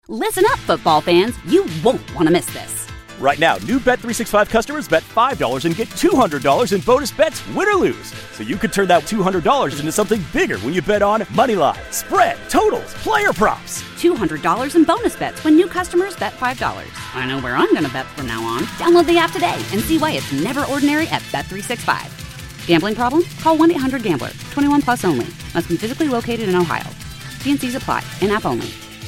Listen up, football fans. You won't want to miss this. Right now, new Bet365 customers bet $5 and get $200 in bonus bets, win or lose. So you could turn that $200 into something bigger when you bet on moneyline, spread, totals, player props. $200 in bonus bets when new customers bet $5. I know where I'm going to bet from now on. Download the app today and see why it's never ordinary at Bet365. Gambling problem? Call 1-800-GAMBLER. 21 plus only. Must be physically located in Ohio. T&Cs apply. In-app only.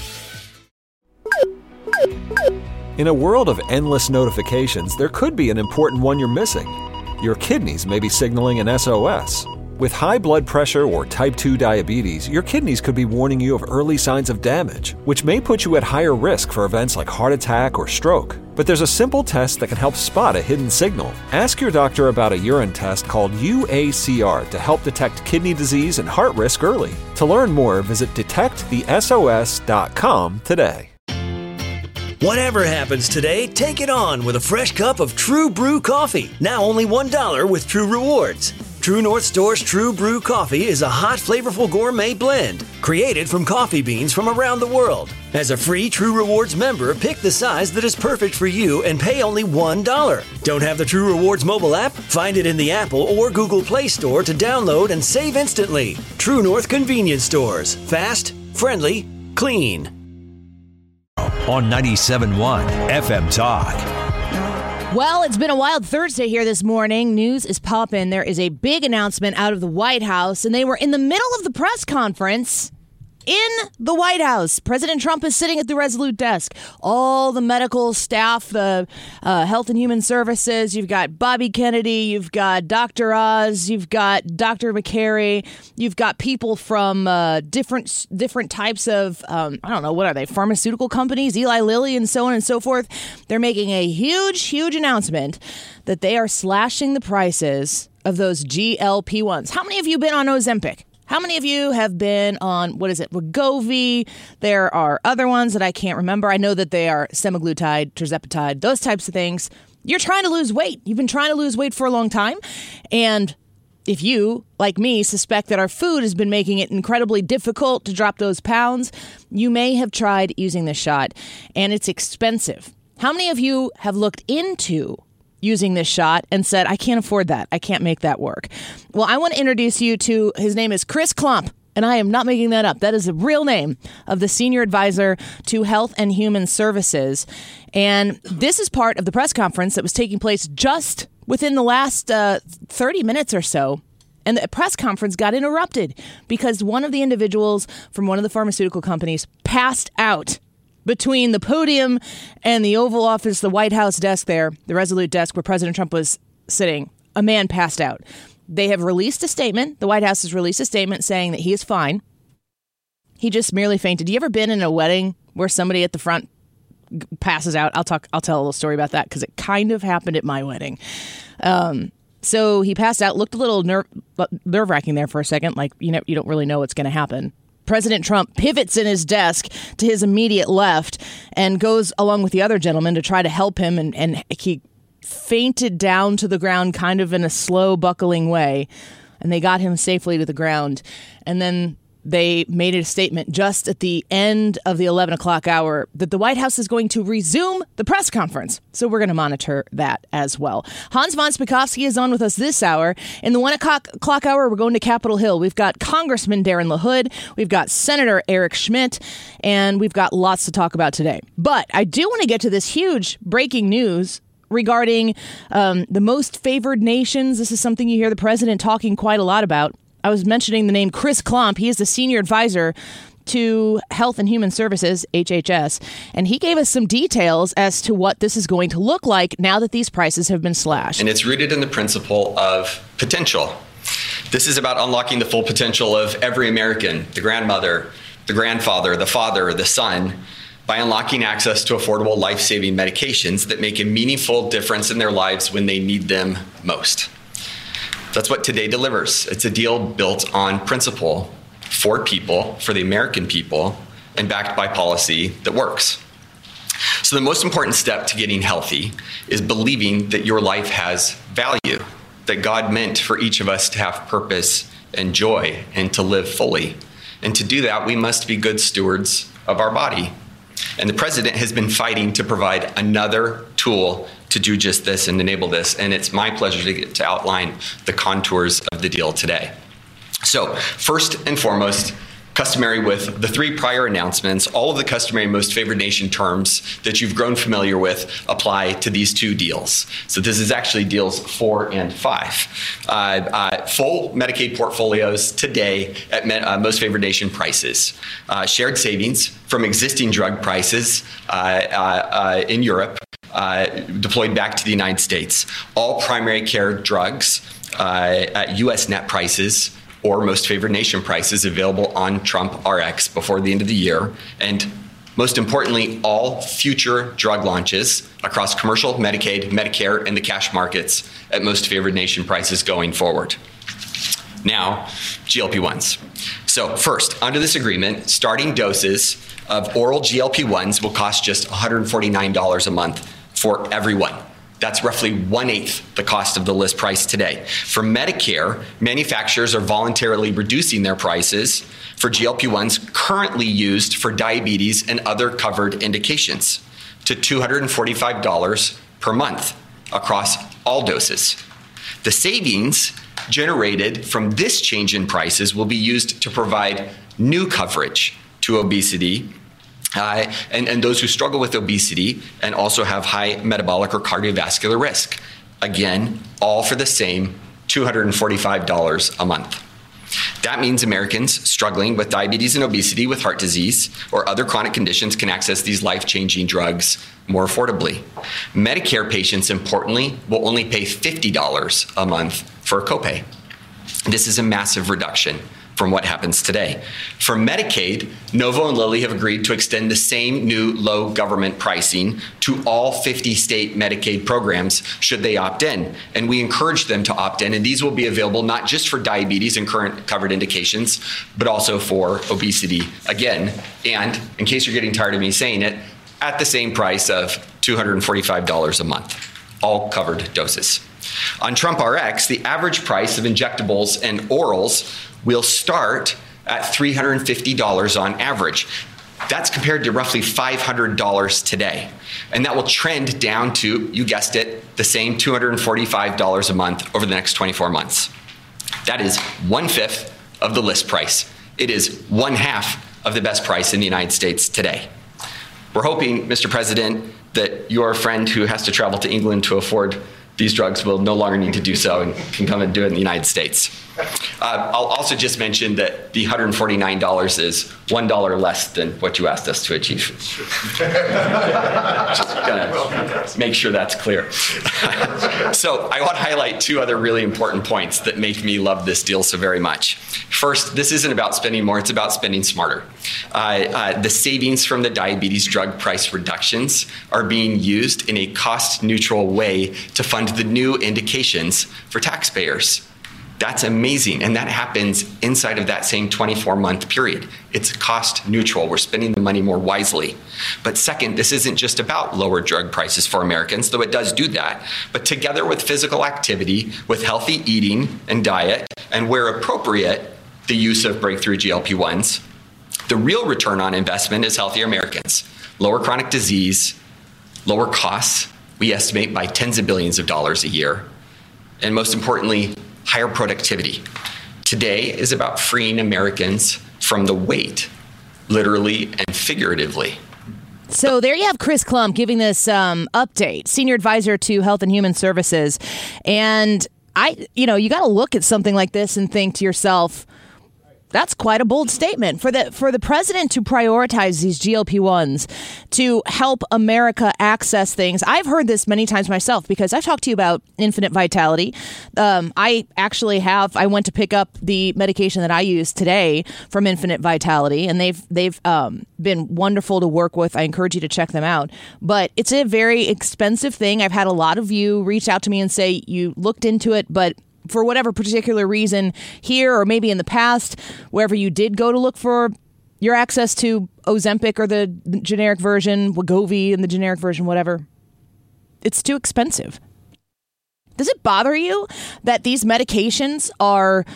In a world of endless notifications, there could be an important one you're missing. Your kidneys may be signaling an SOS. With high blood pressure or type 2 diabetes, your kidneys could be warning you of early signs of damage, which may put you at higher risk for events like heart attack or stroke. But there's a simple test that can help spot a hidden signal. Ask your doctor about a urine test called UACR to help detect kidney disease and heart risk early. To learn more, visit detectthesos.com today. Whatever happens today, take it on with a fresh cup of True Brew coffee. Now only $1 with True Rewards. True North Store's True Brew coffee is a hot, flavorful gourmet blend created from coffee beans from around the world. As a free True Rewards member, pick the size that is perfect for you and pay only $1. Don't have the True Rewards mobile app? Find it in the Apple or Google Play Store to download and save instantly. True North Convenience Stores. Fast, friendly, clean. On 97.1 FM Talk. Well, it's been a wild Thursday here this morning. News is popping. There is a big announcement out of the White House, and they were in the middle of the press conference in the White House. President Trump is sitting at the Resolute desk. All the medical staff, the Health and Human Services, you've got Bobby Kennedy, you've got Dr. Oz, you've got Dr. McCary, you've got people from different types of, I don't know, what are they, pharmaceutical companies, Eli Lilly and so on and so forth. They're making a huge announcement that they are slashing the prices of those GLP-1s. How many of you have been on Ozempic? How many of you have been on, Wegovy? There are other ones that I can't remember. I know that they are semaglutide, tirzepatide, those types of things. You're trying to lose weight. You've been trying to lose weight for a long time. And if you, like me, suspect that our food has been making it incredibly difficult to drop those pounds, you may have tried using this shot, and it's expensive. How many of you have looked into using this shot and said, I can't afford that. I can't make that work? Well, I want to introduce you to, his name is Chris Klump, and I am not making that up. That is the real name of the Senior Advisor to Health and Human Services. And this is part of the press conference that was taking place just within the last 30 minutes or so. And the press conference got interrupted because one of the individuals from one of the pharmaceutical companies passed out between the podium and the Oval Office, the White House desk there, the Resolute desk where President Trump was sitting. A man passed out. They have released a statement. The White House has released a statement saying that he is fine. He just merely fainted. You ever been in a wedding where somebody at the front passes out? I'll tell a little story about that because it kind of happened at my wedding. So he passed out, looked a little nerve-wracking there for a second, like you don't really know what's going to happen. President Trump pivots in his desk to his immediate left and goes along with the other gentleman to try to help him, and he fainted down to the ground kind of in a slow buckling way, and they got him safely to the ground. And then they made a statement just at the end of the 11 o'clock hour that the White House is going to resume the press conference. So we're going to monitor that as well. Hans von Spakovsky is on with us this hour. In the 1 o'clock hour, we're going to Capitol Hill. We've got Congressman Darren LaHood. We've got Senator Eric Schmidt. And we've got lots to talk about today. But I do want to get to this huge breaking news regarding the most favored nations. This is something you hear the president talking quite a lot about. I was mentioning the name Chris Klump. He is the Senior Advisor to Health and Human Services, HHS, and he gave us some details as to what this is going to look like now that these prices have been slashed. And it's rooted in the principle of potential. This is about unlocking the full potential of every American, the grandmother, the grandfather, the father, the son, by unlocking access to affordable life-saving medications that make a meaningful difference in their lives when they need them most. That's what Today delivers. It's a deal built on principle for people, for the American people, and backed by policy that works. So the most important step to getting healthy is believing that your life has value, that God meant for each of us to have purpose and joy and to live fully. And to do that, we must be good stewards of our body. And the president has been fighting to provide another tool to do just this and enable this. And it's my pleasure to get to outline the contours of the deal today. So first and foremost, customary with the three prior announcements, all of the customary most favored nation terms that you've grown familiar with apply to these two deals. So this is actually deals 4 and 5. Full Medicaid portfolios today at most favored nation prices. Shared savings from existing drug prices in Europe deployed back to the United States. All primary care drugs at U.S. net prices or most favored nation prices available on Trump RX before the end of the year. And most importantly, all future drug launches across commercial, Medicaid, Medicare, and the cash markets at most favored nation prices going forward. Now, GLP-1s. So first, under this agreement, starting doses of oral GLP-1s will cost just $149 a month for everyone. That's roughly 1/8 the cost of the list price today. For Medicare, manufacturers are voluntarily reducing their prices for GLP-1s currently used for diabetes and other covered indications to $245 per month across all doses. The savings generated from this change in prices will be used to provide new coverage to obesity and those who struggle with obesity and also have high metabolic or cardiovascular risk. Again, all for the same $245 a month. That means Americans struggling with diabetes and obesity, with heart disease, or other chronic conditions can access these life-changing drugs more affordably. Medicare patients, importantly, will only pay $50 a month for a copay. This is a massive reduction from what happens today. For Medicaid, Novo and Lilly have agreed to extend the same new low government pricing to all 50 state Medicaid programs should they opt in. And we encourage them to opt in, and these will be available not just for diabetes and current covered indications, but also for obesity again. And in case you're getting tired of me saying it, at the same price of $245 a month, all covered doses. On Trump RX, the average price of injectables and orals will start at $350 on average. That's compared to roughly $500 today. And that will trend down to, you guessed it, the same $245 a month over the next 24 months. That is 1/5 of the list price. It is 1/2 of the best price in the United States today. We're hoping, Mr. President, that your friend who has to travel to England to afford these drugs will no longer need to do so and can come and do it in the United States. I'll also just mention that the $149 is $1 less than what you asked us to achieve. Just gonna make sure that's clear. So I want to highlight two other really important points that make me love this deal so very much. First, this isn't about spending more, it's about spending smarter. The savings from the diabetes drug price reductions are being used in a cost-neutral way to fund the new indications for taxpayers. That's amazing, and that happens inside of that same 24-month period. It's cost neutral. We're spending the money more wisely. But second, this isn't just about lower drug prices for Americans, though it does do that, but together with physical activity, with healthy eating and diet, and where appropriate, the use of breakthrough GLP-1s, the real return on investment is healthier Americans, lower chronic disease, lower costs, we estimate by tens of billions of dollars a year, and most importantly, higher productivity. Today is about freeing Americans from the weight, literally and figuratively. So there you have Chris Klump giving this update, Senior Advisor to Health and Human Services. And you got to look at something like this and think to yourself, that's quite a bold statement for the president to prioritize these GLP-1s to help America access things. I've heard this many times myself because I've talked to you about Infinite Vitality. I went to pick up the medication that I use today from Infinite Vitality, and they've been wonderful to work with. I encourage you to check them out. But it's a very expensive thing. I've had a lot of you reach out to me and say you looked into it, but for whatever particular reason here or maybe in the past, wherever you did go to look for your access to Ozempic or the generic version, Wegovy and the generic version, whatever, it's too expensive. Does it bother you that these medications are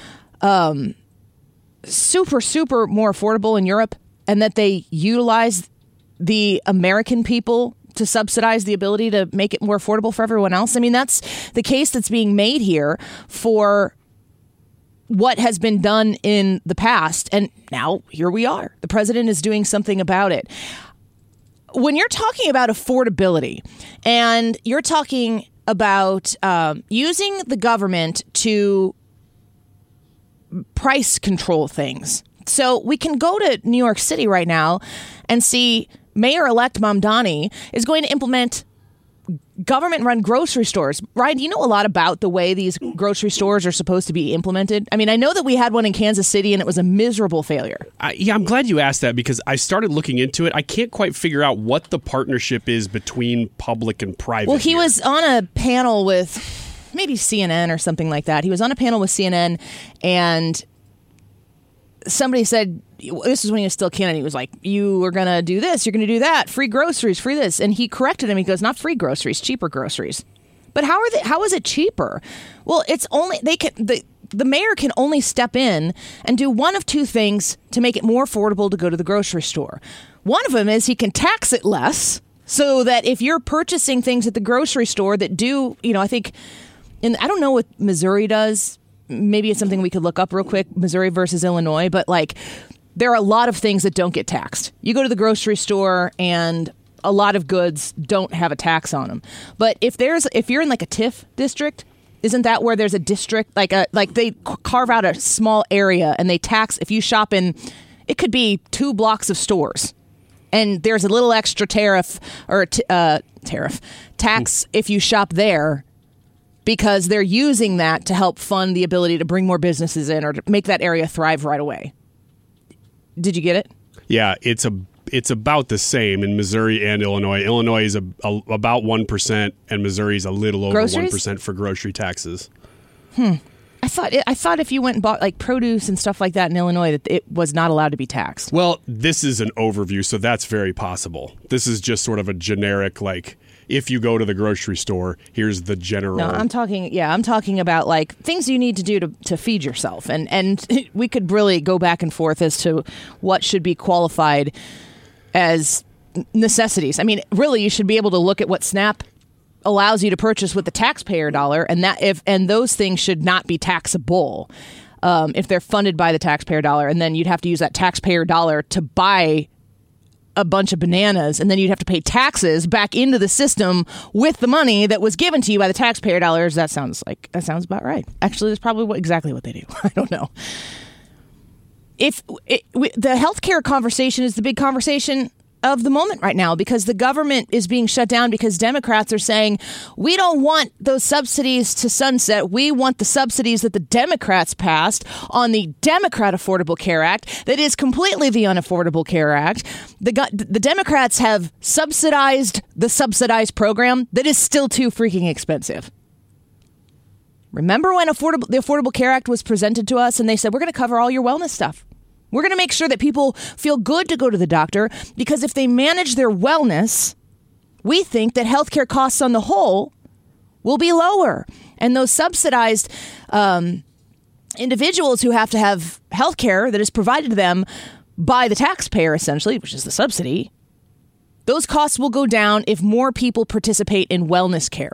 super, super more affordable in Europe and that they utilize the American people to subsidize the ability to make it more affordable for everyone else? I mean, that's the case that's being made here for what has been done in the past. And now here we are. The president is doing something about it. When you're talking about affordability and you're talking about using the government to price control things. So we can go to New York City right now and see Mayor-elect Mamdani is going to implement government-run grocery stores. Ryan, do you know a lot about the way these grocery stores are supposed to be implemented? I mean, I know that we had one in Kansas City and it was a miserable failure. Yeah, I'm glad you asked that because I started looking into it. I can't quite figure out what the partnership is between public and private. Well, he was on a panel with maybe CNN or something like that. He was on a panel with CNN and somebody said, this is when he was still Kennedy. He was like, you are going to do this, you're going to do that, free groceries, free this. And he corrected him. He goes, not free groceries, cheaper groceries. But how is it cheaper? Well, it's only the mayor can only step in and do one of two things to make it more affordable to go to the grocery store. One of them is he can tax it less so that if you're purchasing things at the grocery store that do, I think, I don't know what Missouri does. Maybe it's something we could look up real quick, Missouri versus Illinois, but there are a lot of things that don't get taxed. You go to the grocery store and a lot of goods don't have a tax on them. But if you're in a TIF district, isn't that where there's a district, like they carve out a small area and they tax if you shop in, it could be 2 blocks of stores. And there's a little extra tax if you shop there, because they're using that to help fund the ability to bring more businesses in or to make that area thrive right away. Did you get it? Yeah, it's about the same in Missouri and Illinois. Illinois is about 1%, and Missouri is a little over Groceries? 1% for grocery taxes. I thought if you went and bought produce and stuff like that in Illinois, that it was not allowed to be taxed. Well, this is an overview, so that's very possible. This is just sort of a generic, if you go to the grocery store, here's the general. No, I'm talking about things you need to do to feed yourself. And we could really go back and forth as to what should be qualified as necessities. I mean, really, you should be able to look at what SNAP allows you to purchase with the taxpayer dollar, and those things should not be taxable if they're funded by the taxpayer dollar. And then you'd have to use that taxpayer dollar to buy a bunch of bananas, and then you'd have to pay taxes back into the system with the money that was given to you by the taxpayer dollars. That sounds about right. Actually, that's probably exactly what they do. I don't know. The healthcare conversation is the big conversation of the moment right now, because the government is being shut down because Democrats are saying, we don't want those subsidies to sunset. We want the subsidies that the Democrats passed on the Democrat Affordable Care Act that is completely the Unaffordable Care Act. The Democrats have subsidized the subsidized program that is still too freaking expensive. Remember when the Affordable Care Act was presented to us and they said, we're going to cover all your wellness stuff. We're going to make sure that people feel good to go to the doctor, because if they manage their wellness, we think that healthcare costs on the whole will be lower. And those subsidized individuals who have to have healthcare that is provided to them by the taxpayer, essentially, which is the subsidy, those costs will go down if more people participate in wellness care.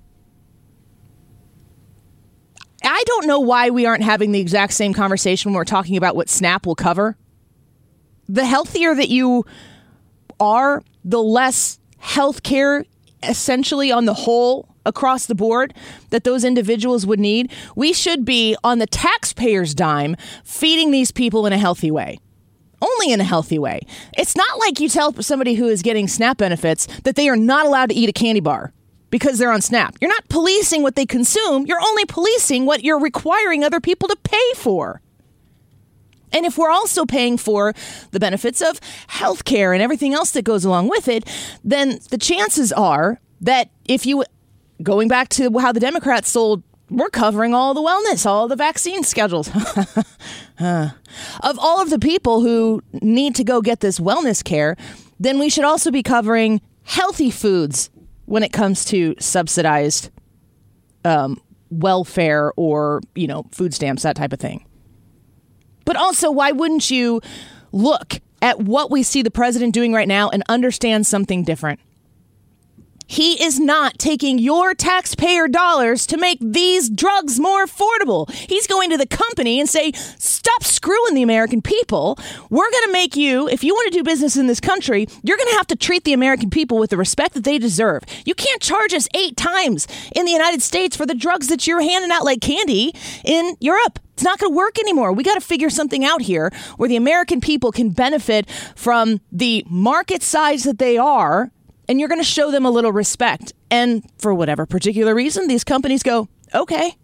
I don't know why we aren't having the exact same conversation when we're talking about what SNAP will cover. The healthier that you are, the less health care, essentially on the whole, across the board, that those individuals would need. We should be, on the taxpayer's dime, feeding these people in a healthy way. Only in a healthy way. It's not like you tell somebody who is getting SNAP benefits that they are not allowed to eat a candy bar because they're on SNAP. You're not policing what they consume. You're only policing what you're requiring other people to pay for. And if we're also paying for the benefits of health care and everything else that goes along with it, then the chances are that if you, going back to how the Democrats sold, we're covering all the wellness, all the vaccine schedules. Of all of the people who need to go get this wellness care, then we should also be covering healthy foods when it comes to subsidized welfare or, food stamps, that type of thing. But also, why wouldn't you look at what we see the president doing right now and understand something different. He is not taking your taxpayer dollars to make these drugs more affordable. He's going to the company and say, stop screwing the American people. We're going to make you, if you want to do business in this country, you're going to have to treat the American people with the respect that they deserve. You can't charge us 8 times in the United States for the drugs that you're handing out like candy in Europe. It's not going to work anymore. We got to figure something out here where the American people can benefit from the market size that they are, and you're going to show them a little respect. And for whatever particular reason, these companies go, okay.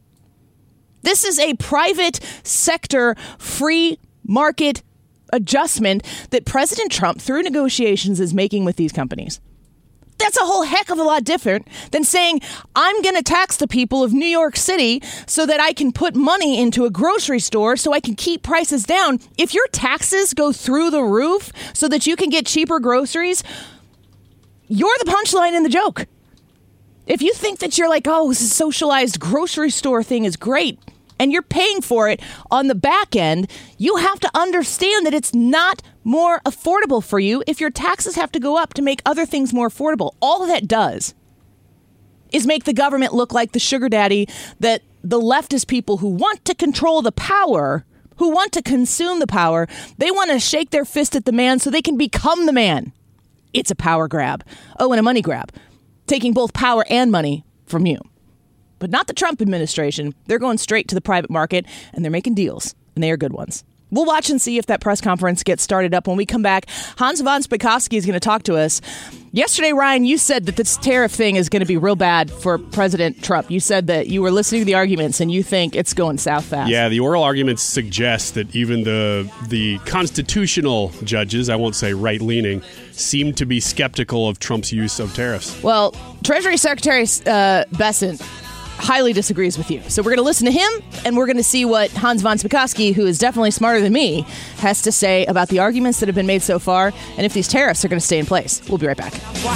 This is a private sector free market adjustment that President Trump, through negotiations, is making with these companies. That's a whole heck of a lot different than saying, I'm going to tax the people of New York City so that I can put money into a grocery store so I can keep prices down. If your taxes go through the roof so that you can get cheaper groceries, you're the punchline in the joke. If you think that you're like, oh, this socialized grocery store thing is great, and you're paying for it on the back end, you have to understand that it's not more affordable for you if your taxes have to go up to make other things more affordable. All that does is make the government look like the sugar daddy that the leftist people who want to control the power, who want to consume the power, they want to shake their fist at the man so they can become the man. It's a power grab. Oh, and a money grab. Taking both power and money from you. But not the Trump administration. They're going straight to the private market, and they're making deals, and they are good ones. We'll watch and see if that press conference gets started up. When we come back, Hans von Spakovsky is going to talk to us. Yesterday, Ryan, you said that this tariff thing is going to be real bad for President Trump. You said that you were listening to the arguments and you think it's going south fast. Yeah, the oral arguments suggest that even the constitutional judges, I won't say right-leaning, seem to be skeptical of Trump's use of tariffs. Well, Treasury Secretary Bessent highly disagrees with you. So we're going to listen to him, and we're going to see what Hans von Spakovsky, who is definitely smarter than me, has to say about the arguments that have been made so far, and if these tariffs are going to stay in place. We'll be right back.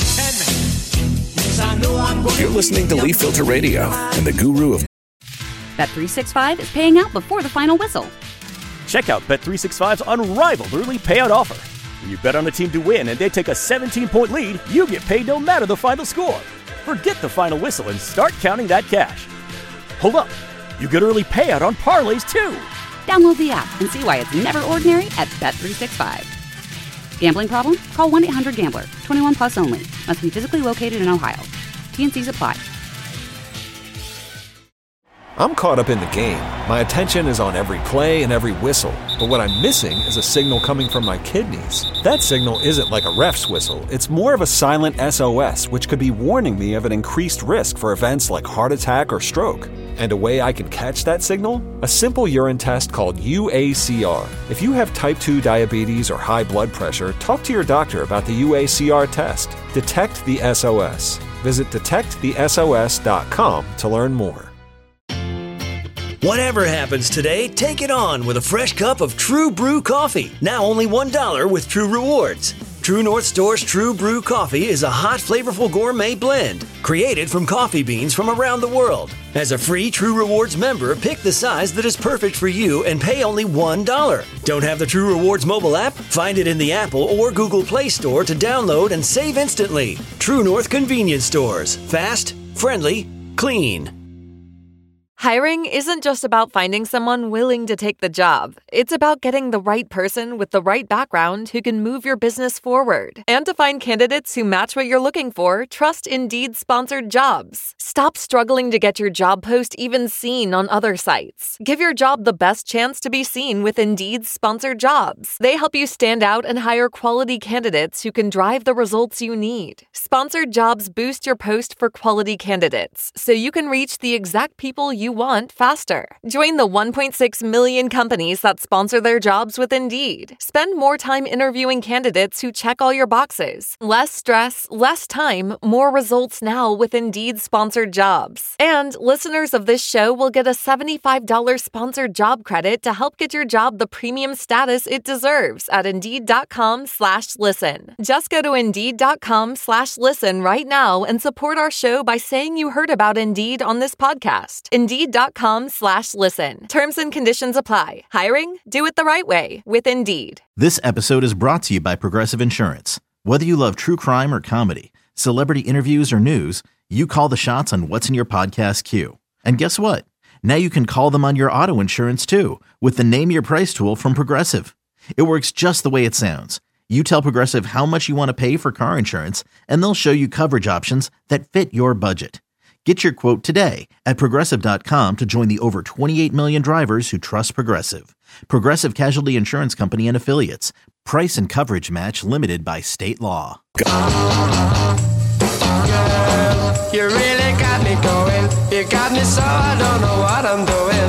You're listening to Leaf Filter Radio and the guru of Bet365 is paying out before the final whistle. Check out Bet365's unrivaled early payout offer. When you bet on a team to win and they take a 17-point lead, you get paid no matter the final score. Forget the final whistle and start counting that cash. Hold up. You get early payout on parlays, too. Download the app and see why it's never ordinary at Bet365. Gambling problem? Call 1-800-GAMBLER. 21 plus only. Must be physically located in Ohio. T&Cs apply. I'm caught up in the game. My attention is on every play and every whistle. But what I'm missing is a signal coming from my kidneys. That signal isn't like a ref's whistle. It's more of a silent SOS, which could be warning me of an increased risk for events like heart attack or stroke. And a way I can catch that signal? A simple urine test called UACR. If you have type 2 diabetes or high blood pressure, talk to your doctor about the UACR test. Detect the SOS. Visit detectthesos.com to learn more. Whatever happens today, take it on with a fresh cup of True Brew coffee. Now only $1 with True Rewards. True North Store's True Brew coffee is a hot, flavorful gourmet blend created from coffee beans from around the world. As a free True Rewards member, pick the size that is perfect for you and pay only $1. Don't have the True Rewards mobile app? Find it in the Apple or Google Play Store to download and save instantly. True North Convenience Stores. Fast, friendly, clean. Hiring isn't just about finding someone willing to take the job. It's about getting the right person with the right background who can move your business forward. And to find candidates who match what you're looking for, trust Indeed-sponsored jobs. Stop struggling to get your job post even seen on other sites. Give your job the best chance to be seen with Indeed-sponsored jobs. They help you stand out and hire quality candidates who can drive the results you need. Sponsored jobs boost your post for quality candidates, so you can reach the exact people you want faster. Join the 1.6 million companies that sponsor their jobs with Indeed. Spend more time interviewing candidates who check all your boxes. Less stress, less time, more results now with Indeed-sponsored jobs. And listeners of this show will get a $75 sponsored job credit to help get your job the premium status it deserves at Indeed.com/listen. Just go to Indeed.com/listen right now and support our show by saying you heard about Indeed on this podcast. Indeed Indeed.com/listen. Terms and conditions apply. Hiring? Do it the right way with Indeed. This episode is brought to you by Progressive Insurance. Whether you love true crime or comedy, celebrity interviews or news, you call the shots on what's in your podcast queue. And guess what? Now you can call them on your auto insurance too with the Name Your Price tool from Progressive. It works just the way it sounds. You tell Progressive how much you want to pay for car insurance, and they'll show you coverage options that fit your budget. Get your quote today at Progressive.com to join the over 28 million drivers who trust Progressive. Progressive Casualty Insurance Company and Affiliates. Price and coverage match limited by state law. You really got me going. You got me so I don't know what I'm doing.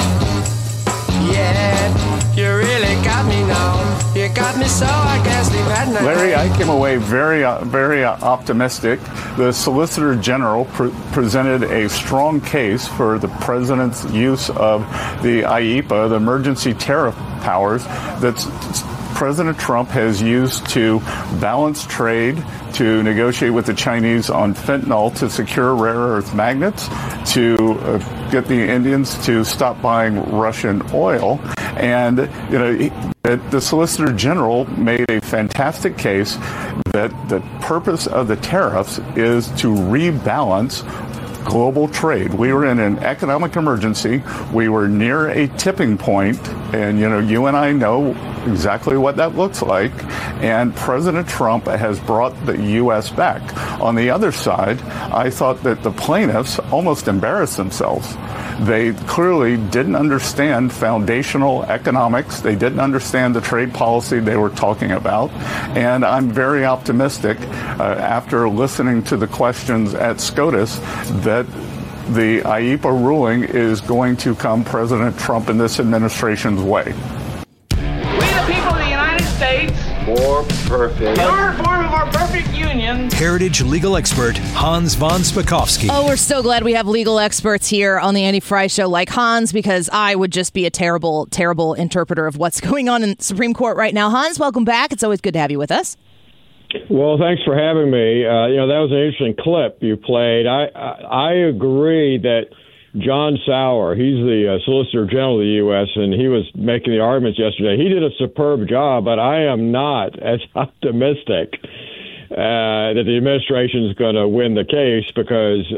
Yeah, you really got me now. You got me so I can't sleep at night. Larry, I came away very optimistic. The Solicitor General presented a strong case for the president's use of the IEEPA, the emergency tariff powers that President Trump has used to balance trade, to negotiate with the Chinese on fentanyl, to secure rare earth magnets, to get the Indians to stop buying Russian oil. And, the Solicitor General made a fantastic case that the purpose of the tariffs is to rebalance global trade. We were in an economic emergency. We were near a tipping point, and you and I know exactly what that looks like. And President Trump has brought the U.S. back. On the other side, I thought that the plaintiffs almost embarrassed themselves. They clearly didn't understand foundational economics. They didn't understand the trade policy they were talking about. And I'm very optimistic after listening to the questions at SCOTUS that the IEEPA ruling is going to come President Trump and this administration's way. We the people of the United States. More perfect. In order to form a more perfect union. Heritage legal expert Hans von Spakovsky. Oh, we're so glad we have legal experts here on the Andy Fry Show like Hans, because I would just be a terrible, terrible interpreter of what's going on in the Supreme Court right now. Hans, welcome back. It's always good to have you with us. Well, thanks for having me. That was an interesting clip you played. I agree that John Sauer, he's the Solicitor General of the U.S., and he was making the arguments yesterday. He did a superb job, but I am not as optimistic that the administration is going to win the case, because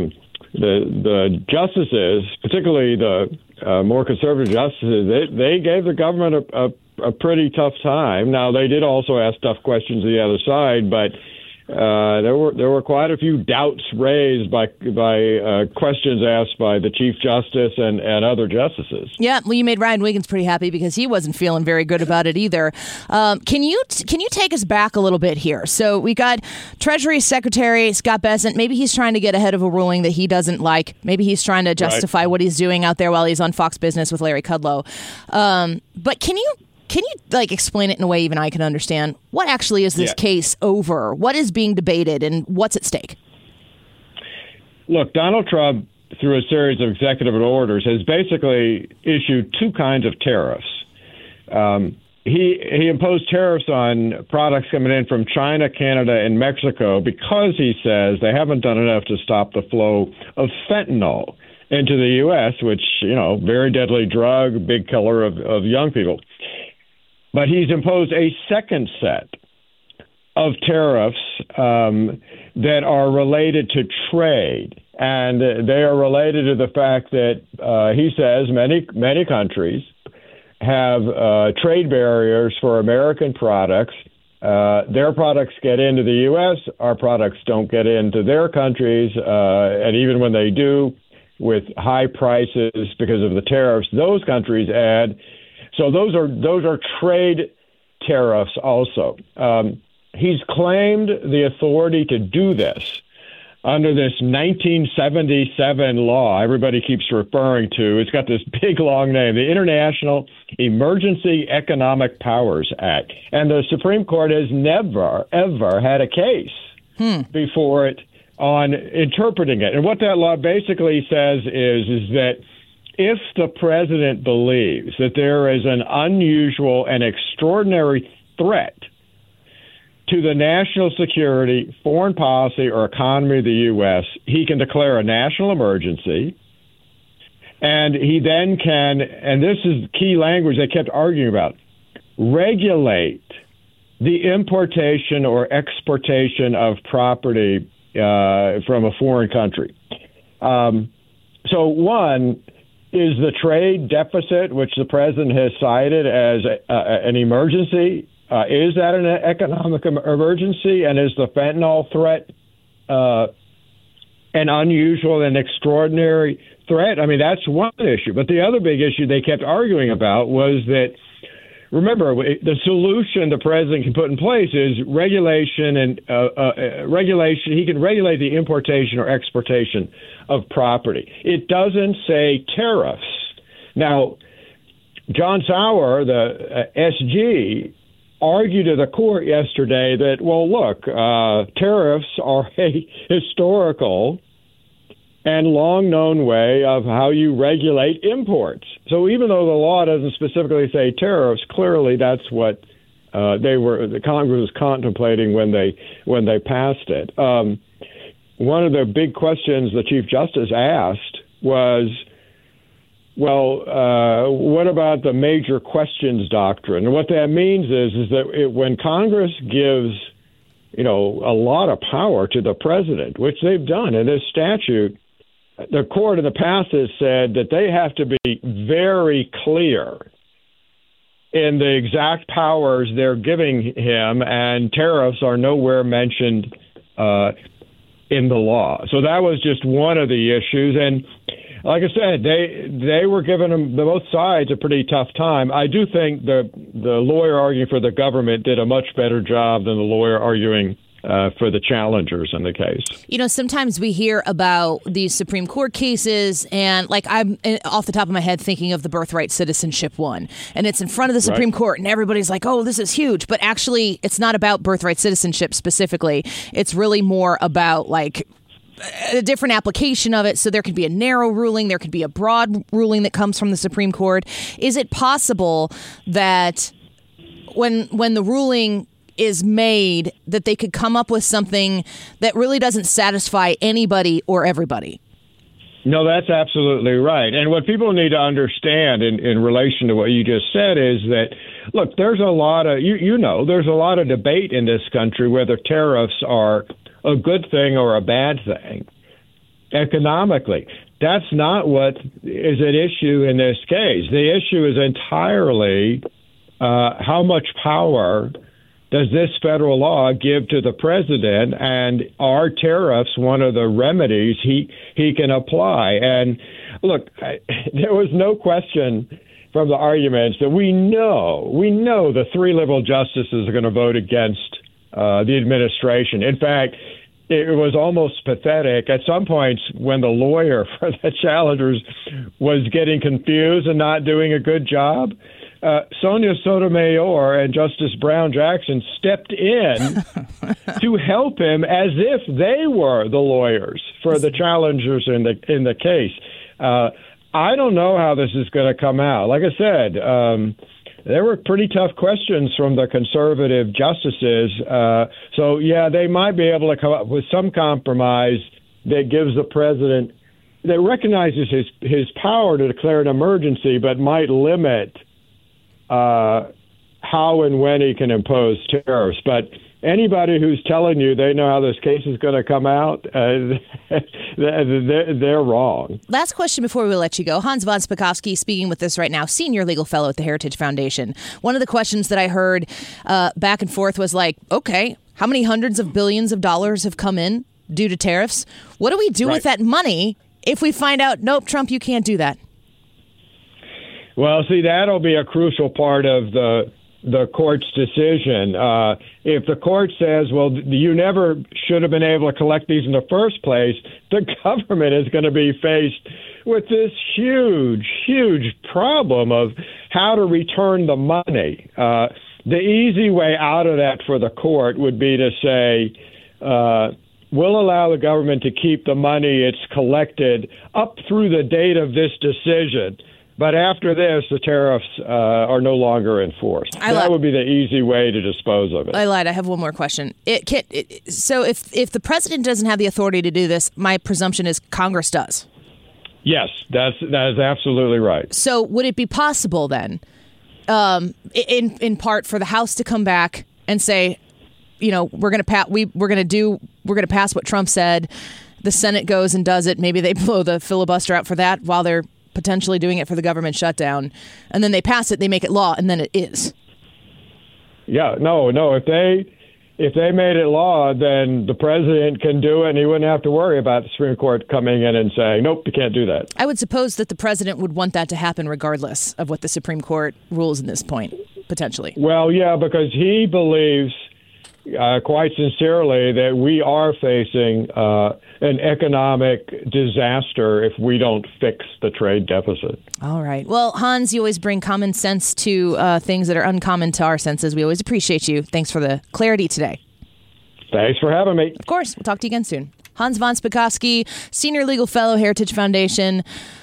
the justices, particularly the more conservative justices, they gave the government a pretty tough time. Now, they did also ask tough questions to the other side, but there were quite a few doubts raised by questions asked by the Chief Justice and other justices. Yeah, well, you made Ryan Wiggins pretty happy because he wasn't feeling very good about it either. Can you take us back a little bit here? So we got Treasury Secretary Scott Bessent. Maybe he's trying to get ahead of a ruling that he doesn't like. Maybe he's trying to justify what he's doing out there while he's on Fox Business with Larry Kudlow. But can you explain it in a way even I can understand? What actually is this case over? What is being debated and what's at stake? Look, Donald Trump, through a series of executive orders, has basically issued two kinds of tariffs. He imposed tariffs on products coming in from China, Canada, and Mexico because he says they haven't done enough to stop the flow of fentanyl into the U.S., which, very deadly drug, big killer of young people. But he's imposed a second set of tariffs that are related to trade. And they are related to the fact that he says many countries have trade barriers for American products. Their products get into the U.S., our products don't get into their countries. And even when they do, with high prices because of the tariffs, those countries add. So those are trade tariffs also. He's claimed the authority to do this under this 1977 law everybody keeps referring to. It's got this big, long name, the International Emergency Economic Powers Act. And the Supreme Court has never, ever had a case before it on interpreting it. And what that law basically says is that if the president believes that there is an unusual and extraordinary threat to the national security, foreign policy, or economy of the U.S., he can declare a national emergency, And he then can, and this is key language they kept arguing about, regulate the importation or exportation of property from a foreign country. So one is the trade deficit, which the president has cited as an emergency. Is that an economic emergency? And is the fentanyl threat an unusual and extraordinary threat? I mean, that's one issue. But the other big issue they kept arguing about was that, remember, the solution the president can put in place is regulation and regulation. He can regulate the importation or exportation of property. It doesn't say tariffs. Now, John Sauer, the SG, argued to the court yesterday that, well, look, tariffs are a historical and long-known way of how you regulate imports. So even though the law doesn't specifically say tariffs, clearly that's what the Congress was contemplating when they passed it. One of the big questions the Chief Justice asked was, well, what about the major questions doctrine? And what that means is that when Congress gives, a lot of power to the president, which they've done in this statute, the court in the past has said that they have to be very clear in the exact powers they're giving him, and tariffs are nowhere mentioned in the law. So that was just one of the issues. And like I said, they were giving both sides a pretty tough time. I do think the lawyer arguing for the government did a much better job than the lawyer arguing for the challengers in the case. Sometimes we hear about these Supreme Court cases, and I'm off the top of my head thinking of the birthright citizenship one, and it's in front of the Supreme Court, and everybody's like, oh, this is huge. But actually, it's not about birthright citizenship specifically. It's really more about a different application of it. So there could be a narrow ruling, there could be a broad ruling that comes from the Supreme Court. Is it possible that when the ruling is made, that they could come up with something that really doesn't satisfy anybody or everybody? No, that's absolutely right. And what people need to understand in relation to what you just said is that, look, there's a lot of, there's a lot of debate in this country whether tariffs are a good thing or a bad thing economically. That's not what is at issue in this case. The issue is entirely how much power does this federal law give to the president, and are tariffs one of the remedies he can apply? And look, there was no question from the arguments that we know the three liberal justices are going to vote against the administration. In fact, it was almost pathetic at some points when the lawyer for the challengers was getting confused and not doing a good job. Sonia Sotomayor and Justice Brown Jackson stepped in to help him as if they were the lawyers for the challengers in the case. I don't know how this is going to come out. Like I said, there were pretty tough questions from the conservative justices. So, yeah, they might be able to come up with some compromise that gives the president, that recognizes his power to declare an emergency, but might limit how and when he can impose tariffs. But anybody who's telling you they know how this case is going to come out, they're wrong. Last question before we let you go. Hans von Spakovsky speaking with us right now, senior legal fellow at the Heritage Foundation. One of the questions that I heard back and forth was okay, how many hundreds of billions of dollars have come in due to tariffs? What do we do with that money if we find out, nope, Trump, you can't do that? Well, see, that'll be a crucial part of the court's decision. If the court says, well, you never should have been able to collect these in the first place, the government is going to be faced with this huge, huge problem of how to return the money. The easy way out of that for the court would be to say, we'll allow the government to keep the money it's collected up through the date of this decision. But after this, the tariffs are no longer enforced. That would be the easy way to dispose of it. I lied. I have one more question. So if the president doesn't have the authority to do this, my presumption is Congress does. Yes, that is absolutely right. So would it be possible then, in part, for the House to come back and say, we're going to pass what Trump said. The Senate goes and does it. Maybe they blow the filibuster out for that while they're potentially doing it for the government shutdown, and then they pass it, they make it law, and then it is. Yeah, no. If they made it law, then the president can do it, and he wouldn't have to worry about the Supreme Court coming in and saying, nope, you can't do that. I would suppose that the president would want that to happen regardless of what the Supreme Court rules in this point, potentially. Well, yeah, because he believes quite sincerely that we are facing an economic disaster if we don't fix the trade deficit. All right. Well, Hans, you always bring common sense to things that are uncommon to our senses. We always appreciate you. Thanks for the clarity today. Thanks for having me. Of course. We'll talk to you again soon. Hans von Spakovsky, Senior Legal Fellow, Heritage Foundation.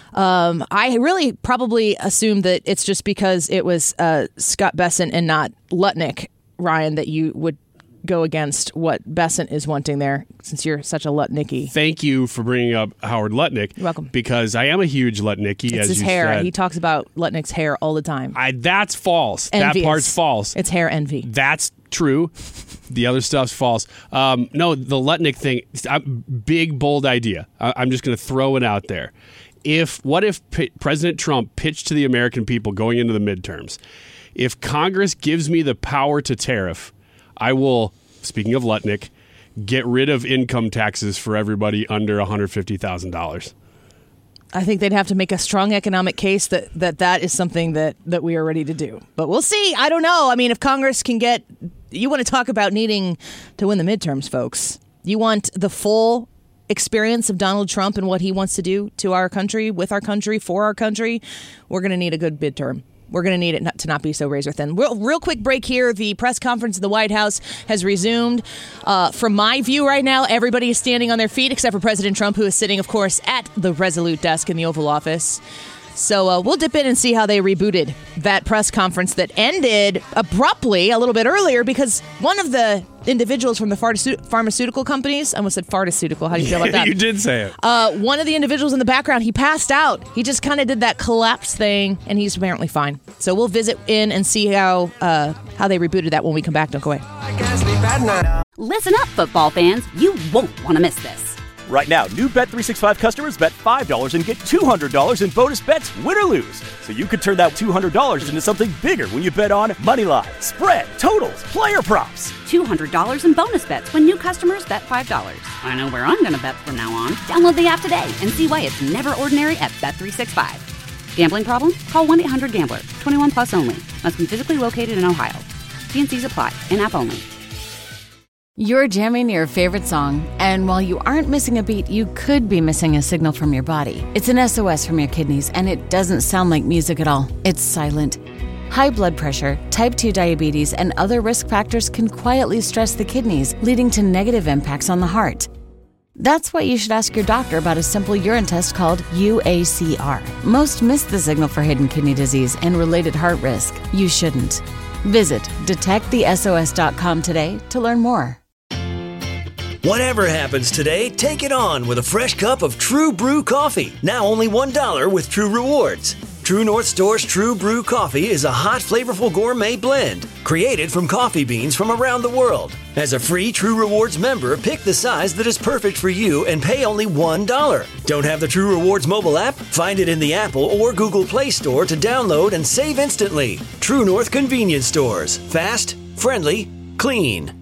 I really probably assumed that it's just because it was Scott Bessent and not Lutnick, Ryan, that you would go against what Bessent is wanting there, since you're such a Lutnicky. Thank you for bringing up Howard Lutnick. You're welcome. Because I am a huge Lutnicky, it's as his you hair. said. He talks about Lutnick's hair all the time. That's false. Envious. That part's false. It's hair envy. That's true. The other stuff's false. No, the Lutnick thing, big, bold idea. I'm just going to throw it out there. What if President Trump pitched to the American people going into the midterms, if Congress gives me the power to tariff, I will, speaking of Lutnick, get rid of income taxes for everybody under $150,000. I think they'd have to make a strong economic case that is something that we are ready to do. But we'll see. I don't know. I mean, if Congress can get... You want to talk about needing to win the midterms, folks. You want the full experience of Donald Trump and what he wants to do to our country, with our country, for our country. We're going to need a good midterm. We're going to need it to not be so razor thin. Real quick break here. The press conference in the White House has resumed. From my view right now, everybody is standing on their feet except for President Trump, who is sitting, of course, at the Resolute desk in the Oval Office. So we'll dip in and see how they rebooted that press conference that ended abruptly a little bit earlier because one of the individuals from the pharmaceutical companies, I almost said pharmaceutical. How do you feel about that? You did say it. One of the individuals in the background, he passed out. He just kind of did that collapse thing, and he's apparently fine. So we'll visit in and see how they rebooted that when we come back. Don't go away. Listen up, football fans. You won't want to miss this. Right now, new Bet365 customers bet $5 and get $200 in bonus bets, win or lose. So you could turn that $200 into something bigger when you bet on money line, spread, totals, player props. $200 in bonus bets when new customers bet $5. I know where I'm going to bet from now on. Download the app today and see why it's never ordinary at Bet365. Gambling problem? Call 1-800-GAMBLER. 21 plus only. Must be physically located in Ohio. T&Cs apply. In-app only. You're jamming your favorite song, and while you aren't missing a beat, you could be missing a signal from your body. It's an SOS from your kidneys, and it doesn't sound like music at all. It's silent. High blood pressure, type 2 diabetes, and other risk factors can quietly stress the kidneys, leading to negative impacts on the heart. That's why you should ask your doctor about a simple urine test called UACR. Most miss the signal for hidden kidney disease and related heart risk. You shouldn't. Visit detectthesos.com today to learn more. Whatever happens today, take it on with a fresh cup of True Brew coffee. Now only $1 with True Rewards. True North Store's True Brew coffee is a hot, flavorful gourmet blend created from coffee beans from around the world. As a free True Rewards member, pick the size that is perfect for you and pay only $1. Don't have the True Rewards mobile app? Find it in the Apple or Google Play Store to download and save instantly. True North Convenience Stores. Fast, friendly, clean.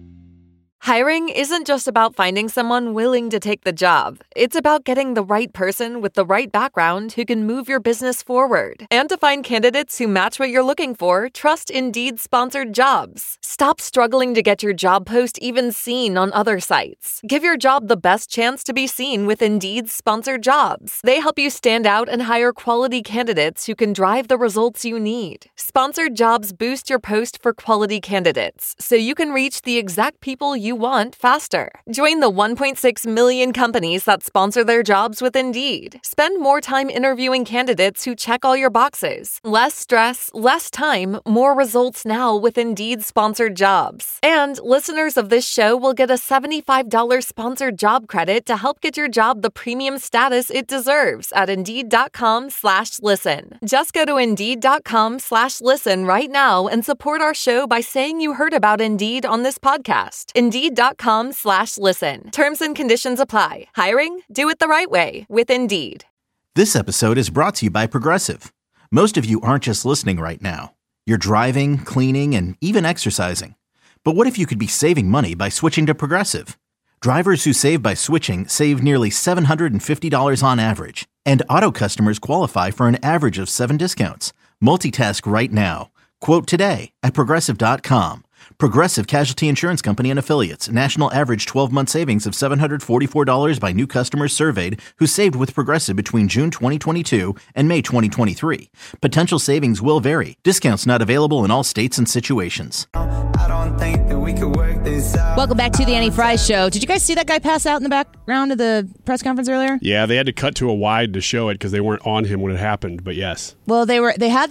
Hiring isn't just about finding someone willing to take the job. It's about getting the right person with the right background who can move your business forward. And to find candidates who match what you're looking for, trust Indeed-sponsored jobs. Stop struggling to get your job post even seen on other sites. Give your job the best chance to be seen with Indeed-sponsored jobs. They help you stand out and hire quality candidates who can drive the results you need. Sponsored jobs boost your post for quality candidates, so you can reach the exact people you you want faster. Join the 1.6 million companies that sponsor their jobs with Indeed. Spend more time interviewing candidates who check all your boxes. Less stress, less time, more results now with Indeed sponsored jobs. And listeners of this show will get a $75 sponsored job credit to help get your job the premium status it deserves at Indeed.com/listen. Just go to Indeed.com/listen right now and support our show by saying you heard about Indeed on this podcast. Indeed.com/listen. Terms and conditions apply. Hiring? Do it the right way with Indeed. This episode is brought to you by Progressive. Most of you aren't just listening right now. You're driving, cleaning, and even exercising. But what if you could be saving money by switching to Progressive? Drivers who save by switching save nearly $750 on average. And auto customers qualify for an average of 7 discounts. Multitask right now. Quote today at Progressive.com. Progressive Casualty Insurance Company and Affiliates. National average 12-month savings of $744 by new customers surveyed who saved with Progressive between June 2022 and May 2023. Potential savings will vary. Discounts not available in all states and situations. I don't think that we could work this out. Welcome back to the Annie Fry Show. Did you guys see that guy pass out in the background of the press conference earlier? Yeah, they had to cut to a wide to show it because they weren't on him when it happened. But yes. Well, they had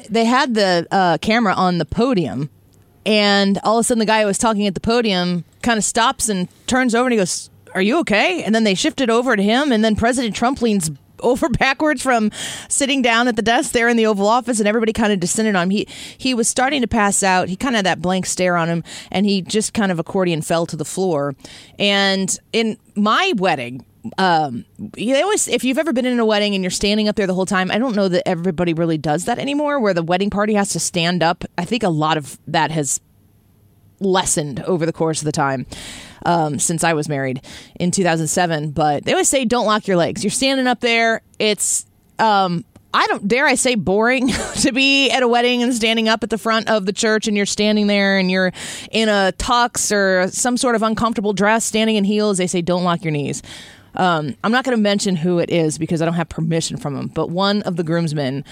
the camera on the podium, and all of a sudden the guy who was talking at the podium kind of stops and turns over and he goes, "Are you okay?" And then they shifted over to him, and then President Trump leans over backwards from sitting down at the desk there in the Oval Office, and everybody kind of descended on him. He was starting to pass out. He kind of had that blank stare on him, and he just kind of accordion fell to the floor. And in my wedding, they always, if you've ever been in a wedding and you're standing up there the whole time, I don't know that everybody really does that anymore, where the wedding party has to stand up. I think a lot of that has lessened over the course of the time since I was married in 2007. But they always say, don't lock your legs. You're standing up there. It's, I don't dare I say boring to be at a wedding and standing up at the front of the church, and you're standing there and you're in a tux or some sort of uncomfortable dress, standing in heels. They say, don't lock your knees. I'm not going to mention who it is because I don't have permission from him, but one of the groomsmen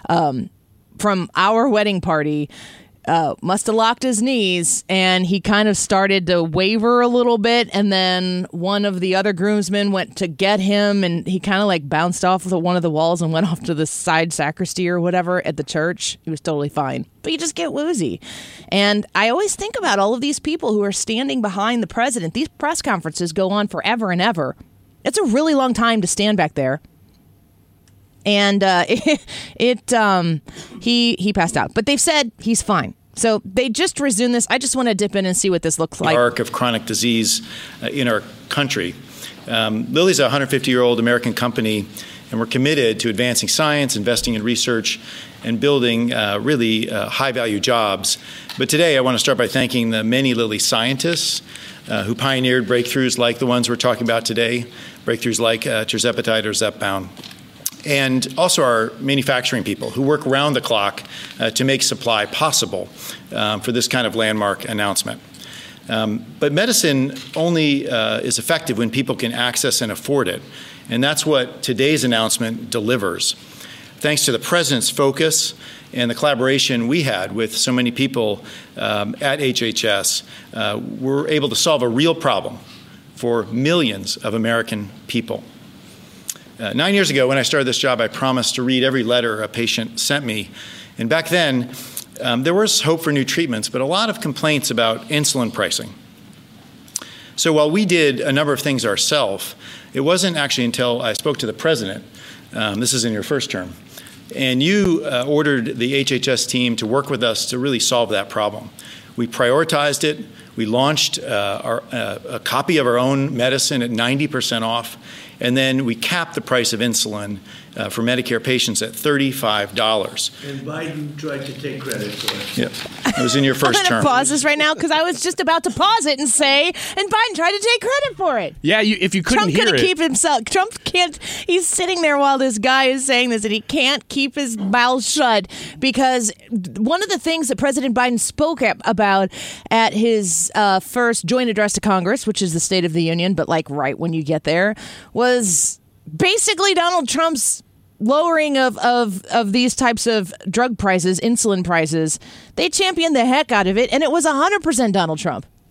from our wedding party must have locked his knees, and he kind of started to waver a little bit, and then one of the other groomsmen went to get him, and he kind of like bounced off of one of the walls and went off to the side sacristy or whatever at the church. He was totally fine, but you just get woozy. And I always think about all of these people who are standing behind the president. These press conferences go on forever and ever. It's a really long time to stand back there. And he passed out. But they've said he's fine. So they just resumed this. I just want to dip in and see what this looks like. The arc of chronic disease in our country. Lilly's a 150-year-old American company, and we're committed to advancing science, investing in research, and building really high-value jobs. But today I want to start by thanking the many Lilly scientists who pioneered breakthroughs like the ones we're talking about today, breakthroughs like tirzepatide or Zepbound. And also our manufacturing people who work around the clock to make supply possible for this kind of landmark announcement. But medicine only is effective when people can access and afford it. And that's what today's announcement delivers. Thanks to the President's focus and the collaboration we had with so many people at HHS, we're able to solve a real problem for millions of American people. 9 years ago, when I started this job, I promised to read every letter a patient sent me. And back then, there was hope for new treatments, but a lot of complaints about insulin pricing. So while we did a number of things ourselves, it wasn't actually until I spoke to the President, this is in your first term, and you ordered the HHS team to work with us to really solve that problem. We prioritized it. We launched a copy of our own medicine at 90% off. And then we capped the price of insulin for Medicare patients at $35. And Biden tried to take credit for it. Yep. It was in your first term. I'm going to pause this right now because I was just about to pause it and say, and Biden tried to take credit for it. Yeah, if you couldn't hear it. Trump couldn't keep himself. Trump can't. He's sitting there while this guy is saying this, and he can't keep his mouth shut because one of the things that President Biden spoke about at his first joint address to Congress, which is the State of the Union, but like right when you get there, was basically Donald Trump's lowering of these types of drug prices, insulin prices. They championed the heck out of it, and it was 100% Donald Trump.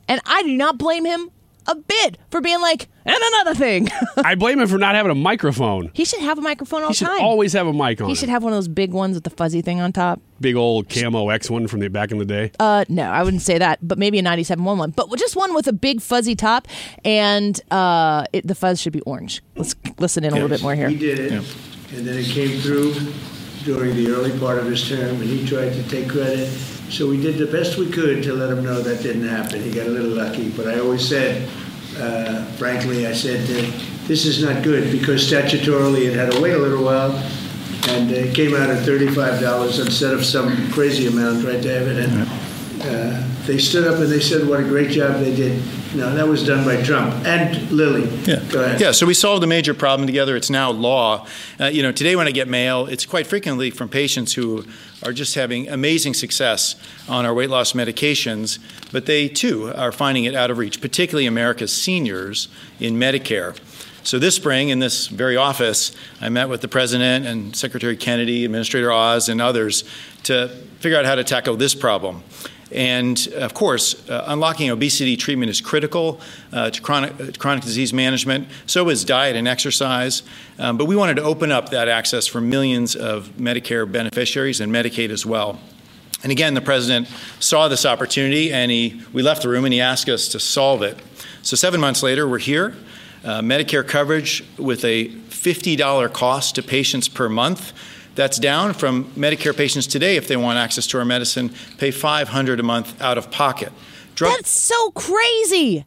And I do not blame him a bit for being like, and another thing. I blame him for not having a microphone. He should have a microphone all the time. He should always have a mic on. He should have one of those big ones with the fuzzy thing on top. Big old Camo X one from the back in the day. No, I wouldn't say that, but maybe a 97.1 one. But just one with a big fuzzy top, and the fuzz should be orange. Let's listen in a little bit more here. He did it, and then it came through during the early part of his term, and he tried to take credit. So we did the best we could to let him know that didn't happen. He got a little lucky, but I always said, frankly, I said this is not good because statutorily it had to wait a little while, and it came out at $35 instead of some crazy amount, right, David? And they stood up and they said what a great job they did. No, that was done by Trump and Lilly. Yeah. Go ahead. Yeah, so we solved a major problem together. It's now law. Today when I get mail, it's quite frequently from patients who are just having amazing success on our weight loss medications, but they too are finding it out of reach, particularly America's seniors in Medicare. So this spring, in this very office, I met with the President and Secretary Kennedy, Administrator Oz, and others to figure out how to tackle this problem. And, of course, unlocking obesity treatment is critical to chronic disease management. So is diet and exercise. But we wanted to open up that access for millions of Medicare beneficiaries and Medicaid as well. And, again, the President saw this opportunity, and we left the room, and he asked us to solve it. So 7 months later, we're here. Medicare coverage with a $50 cost to patients per month. That's down from Medicare patients today, if they want access to our medicine, pay $500 a month out of pocket. That's so crazy.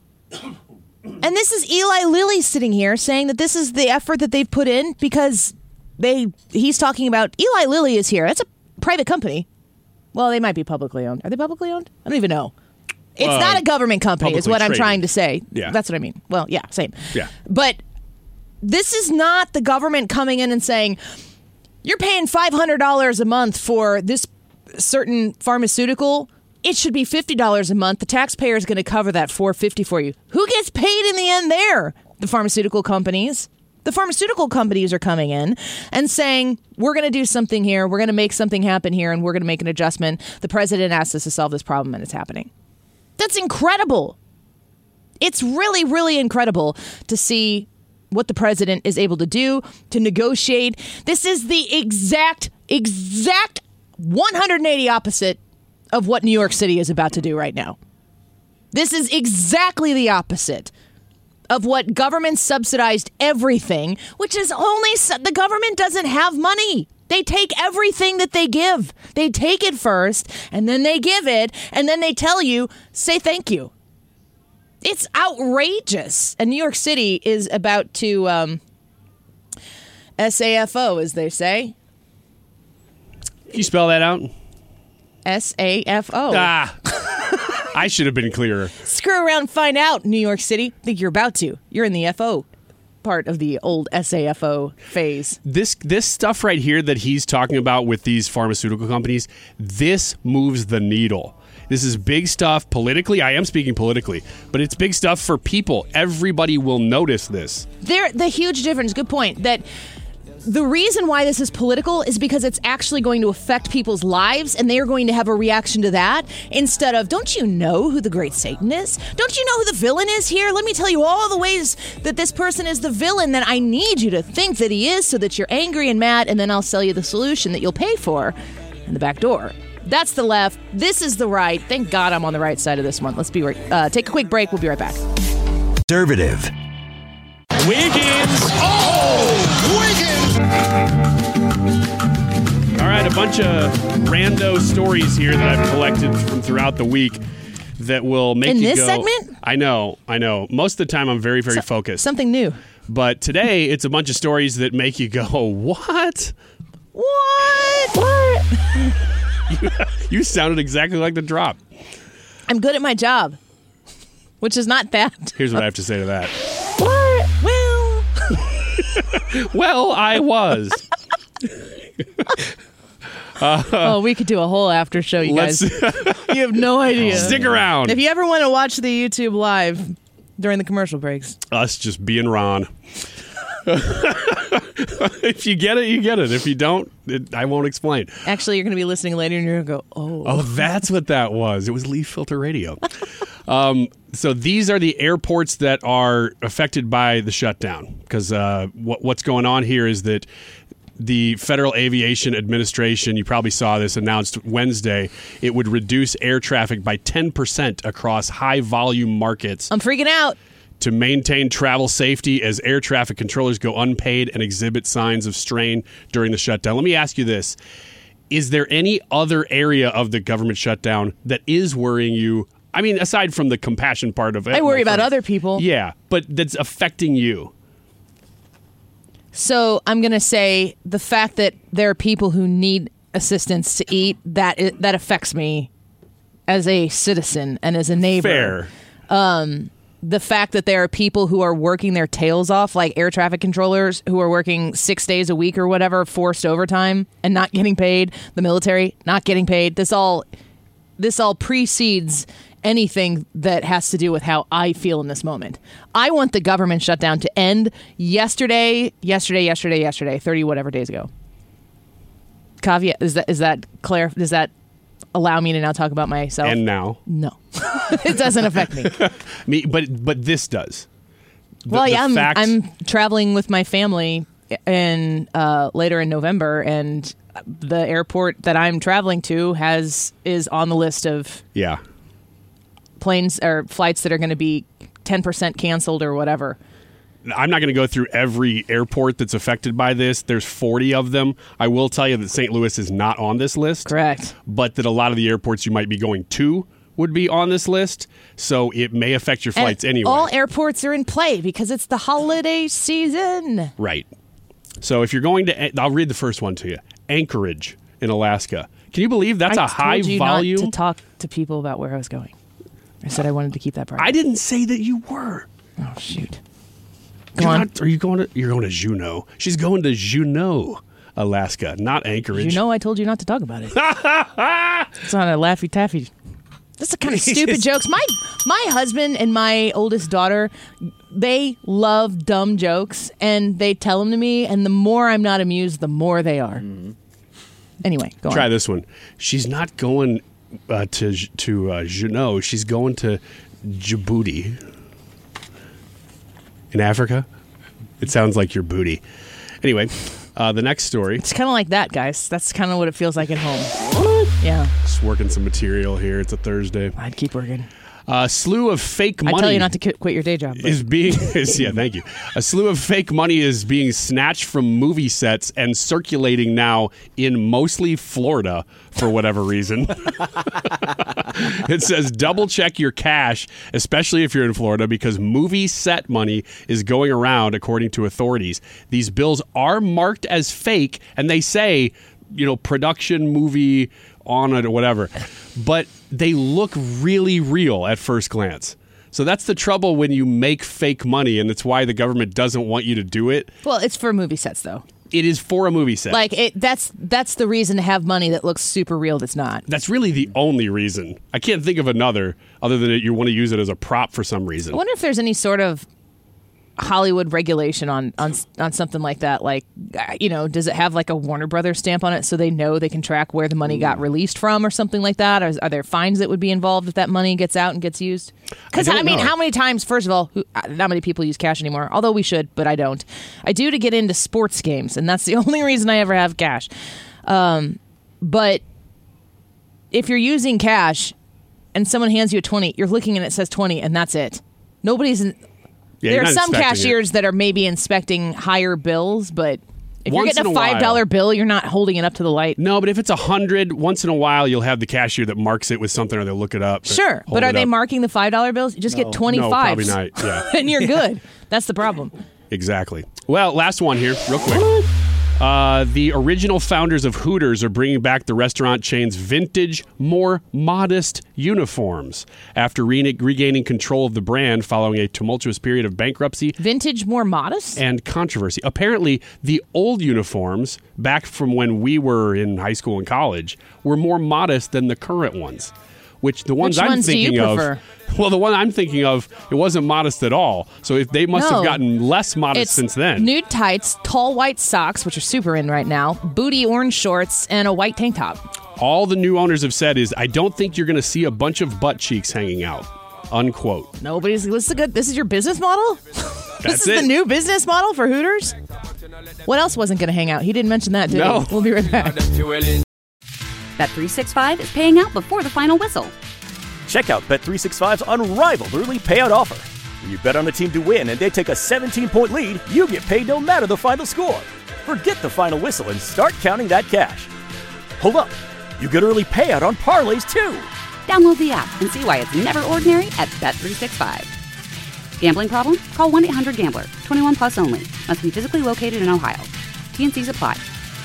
And this is Eli Lilly sitting here saying that this is the effort that they've put in because he's talking about Eli Lilly is here. That's a private company. Well, they might be publicly owned. Are they publicly owned? I don't even know. It's not a government company is what I'm trying to say. Yeah. That's what I mean. Well, yeah, same. Yeah. But this is not the government coming in and saying, you're paying $500 a month for this certain pharmaceutical. It should be $50 a month. The taxpayer is going to cover that $450 for you. Who gets paid in the end there? The pharmaceutical companies. The pharmaceutical companies are coming in and saying, we're going to do something here. We're going to make something happen here, and we're going to make an adjustment. The president asked us to solve this problem, and it's happening. That's incredible. It's really, really incredible to see what the president is able to do to negotiate. This is the exact 180 opposite of what New York City is about to do right now. This is exactly the opposite of what government subsidized everything, which is only the government doesn't have money. They take everything that they give. They take it first, and then they give it, and then they tell you, say thank you. It's outrageous. And New York City is about to SAFO, as they say. Can you spell that out? SAFO. I should have been clearer. Screw around and find out, New York City. I think you're about to. You're in the FO part of the old SAFO phase. This stuff right here that he's talking about with these pharmaceutical companies, this moves the needle. This is big stuff politically. I am speaking politically, but it's big stuff for people. Everybody will notice this. The huge difference, good point, that the reason why this is political is because it's actually going to affect people's lives, and they are going to have a reaction to that instead of, don't you know who the great Satan is? Don't you know who the villain is here? Let me tell you all the ways that this person is the villain that I need you to think that he is so that you're angry and mad, and then I'll sell you the solution that you'll pay for in the back door. That's the left. This is the right. Thank God I'm on the right side of this one. Let's take a quick break. We'll be right back. Conservative. Wiggins. Wiggins. All right, a bunch of rando stories here that I've collected from throughout the week that will make you go. In this segment? I know. Most of the time I'm very, very focused. Something new. But today it's a bunch of stories that make you go, what? What? You sounded exactly like the drop. I'm good at my job, which is not bad. Here's what I have to say to that. What? Well. Well, I was. We could do a whole after show, you guys. You have no idea. Stick around. If you ever want to watch the YouTube live during the commercial breaks. Us just being Ron. If you get it, you get it. If you don't, I won't explain. Actually, you're going to be listening later and you're going to go, oh. Oh, that's what that was. It was Leaf Filter Radio. So these are the airports that are affected by the shutdown. Because what's going on here is that the Federal Aviation Administration, you probably saw this, announced Wednesday it would reduce air traffic by 10% across high-volume markets. I'm freaking out. To maintain travel safety as air traffic controllers go unpaid and exhibit signs of strain during the shutdown. Let me ask you this. Is there any other area of the government shutdown that is worrying you? I mean, aside from the compassion part of it. I worry about other people. Yeah, but that's affecting you. So I'm going to say the fact that there are people who need assistance to eat, that affects me as a citizen and as a neighbor. Fair. The fact that there are people who are working their tails off, like air traffic controllers who are working 6 days a week or whatever, forced overtime and not getting paid, the military not getting paid. This all precedes anything that has to do with how I feel in this moment. I want the government shutdown to end yesterday, 30 whatever days ago. Caveat, is that clear? Does that allow me to now talk about myself? And now? No. It doesn't affect me. But this does. I'm traveling with my family in later in November, and the airport that I'm traveling to is on the list of planes or flights that are going to be 10% canceled or whatever. I'm not going to go through every airport that's affected by this. There's 40 of them. I will tell you that St. Louis is not on this list. Correct. But that a lot of the airports you might be going to would be on this list. So it may affect your flights anyway. All airports are in play because it's the holiday season. Right. So if you're going to, I'll read the first one to you. Anchorage in Alaska. Can you believe that's a high volume? I told you not to talk to people about where I was going. I said I wanted to keep that private. I didn't say that you were. Oh, shoot. Are you going to? You're going to Juneau. She's going to Juneau, Alaska, not Anchorage. You know, I told you not to talk about it. It's not a Laffy Taffy. That's the kind of stupid jokes. My husband and my oldest daughter, they love dumb jokes, and they tell them to me. And the more I'm not amused, the more they are. Mm-hmm. Anyway, go on. Try this one. She's not going to Juneau. She's going to Djibouti. In Africa? It sounds like your booty. Anyway, the next story. It's kind of like that, guys. That's kind of what it feels like at home. What? Yeah. Just working some material here. It's a Thursday. I'd keep working. A slew of fake money. I tell you not to quit your day job. Thank you. A slew of fake money is being snatched from movie sets and circulating now in mostly Florida for whatever reason. It says double check your cash, especially if you're in Florida, because movie set money is going around, according to authorities. These bills are marked as fake, and they say, production movie on it or whatever, but they look really real at first glance. So that's the trouble when you make fake money, and it's why the government doesn't want you to do it. Well, it's for movie sets, though. It is for a movie set. That's the reason to have money that looks super real that's not. That's really the only reason. I can't think of another other than that you want to use it as a prop for some reason. I wonder if there's any sort of Hollywood regulation on something like that. Like, does it have like a Warner Brothers stamp on it so they know they can track where the money got released from or something like that? Are there fines that would be involved if that money gets out and gets used? Because, how many times, first of all, not many people use cash anymore, although we should, but I don't. I do to get into sports games, and that's the only reason I ever have cash. But if you're using cash and someone hands you a 20, you're looking and it says 20, and that's it. There are some cashiers that are maybe inspecting higher bills, but if you're getting a $5 bill, you're not holding it up to the light. No, but if it's 100, once in a while, you'll have the cashier that marks it with something, or they'll look it up. Sure, but are they marking the $5 bills? You just get 25s. No, probably not. Yeah. And you're good. That's the problem. Exactly. Well, last one here, real quick. The original founders of Hooters are bringing back the restaurant chain's vintage, more modest uniforms after regaining control of the brand following a tumultuous period of bankruptcy. Vintage, more modest? And controversy. Apparently, the old uniforms, back from when we were in high school and college, were more modest than the current ones. Which the ones I'm thinking of, well, the one I'm thinking of, it wasn't modest at all. So if they must have gotten less modest since then. Nude tights, tall white socks, which are super in right now, booty orange shorts, and a white tank top. All the new owners have said is, I don't think you're going to see a bunch of butt cheeks hanging out unquote. This is your business model? This is the new business model for Hooters? What else wasn't going to hang out? He didn't mention that, did he? No. We'll be right back. Bet365 is paying out before the final whistle. Check out Bet365's unrivaled early payout offer. When you bet on a team to win and they take a 17-point lead, you get paid no matter the final score. Forget the final whistle and start counting that cash. Hold up. You get early payout on parlays, too. Download the app and see why it's never ordinary at Bet365. Gambling problem? Call 1-800-GAMBLER. 21 plus only. Must be physically located in Ohio. T&Cs apply.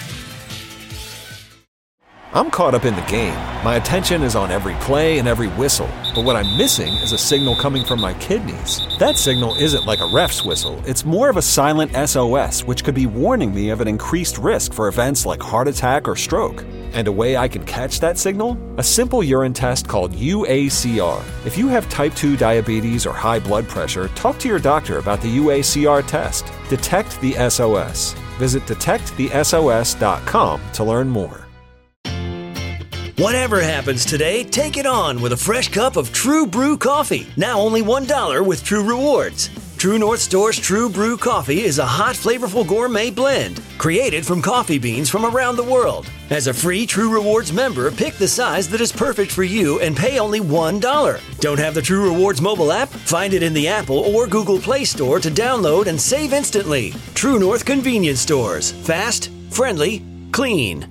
I'm caught up in the game. My attention is on every play and every whistle. But what I'm missing is a signal coming from my kidneys. That signal isn't like a ref's whistle. It's more of a silent SOS, which could be warning me of an increased risk for events like heart attack or stroke. And a way I can catch that signal? A simple urine test called UACR. If you have type 2 diabetes or high blood pressure, talk to your doctor about the UACR test. Detect the SOS. Visit detectthesos.com to learn more. Whatever happens today, take it on with a fresh cup of True Brew coffee. Now only $1 with True Rewards. True North Store's True Brew coffee is a hot, flavorful gourmet blend created from coffee beans from around the world. As a free True Rewards member, pick the size that is perfect for you and pay only $1. Don't have the True Rewards mobile app? Find it in the Apple or Google Play Store to download and save instantly. True North Convenience Stores. Fast, friendly, clean.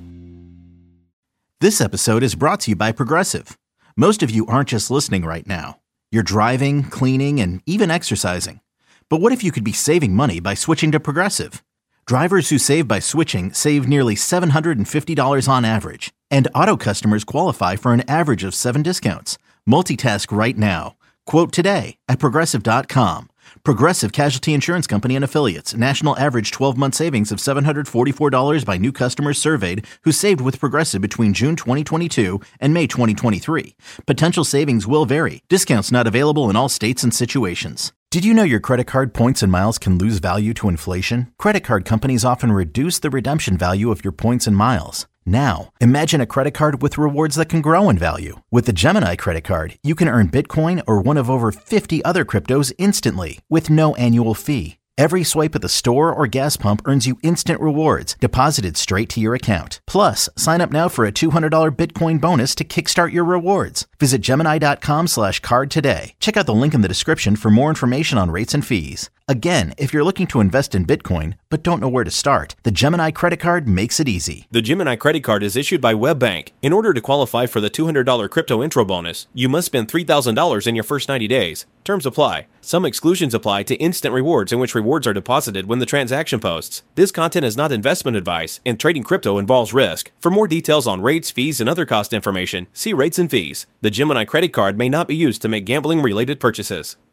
This episode is brought to you by Progressive. Most of you aren't just listening right now. You're driving, cleaning, and even exercising. But what if you could be saving money by switching to Progressive? Drivers who save by switching save nearly $750 on average. And auto customers qualify for an average of 7 discounts. Multitask right now. Quote today at Progressive.com. Progressive Casualty Insurance Company and Affiliates. National average 12-month savings of $744 by new customers surveyed who saved with Progressive between June 2022 and May 2023. Potential savings will vary. Discounts not available in all states and situations. Did you know your credit card points and miles can lose value to inflation? Credit card companies often reduce the redemption value of your points and miles. Now, imagine a credit card with rewards that can grow in value. With the Gemini credit card, you can earn Bitcoin or one of over 50 other cryptos instantly with no annual fee. Every swipe at the store or gas pump earns you instant rewards deposited straight to your account. Plus, sign up now for a $200 Bitcoin bonus to kickstart your rewards. Visit Gemini.com/card today. Check out the link in the description for more information on rates and fees. Again, if you're looking to invest in Bitcoin but don't know where to start, the Gemini credit card makes it easy. The Gemini credit card is issued by WebBank. In order to qualify for the $200 crypto intro bonus, you must spend $3,000 in your first 90 days. Terms apply. Some exclusions apply to instant rewards in which rewards are deposited when the transaction posts. This content is not investment advice, and trading crypto involves risk. For more details on rates, fees, and other cost information, see rates and fees. The Gemini credit card may not be used to make gambling-related purchases.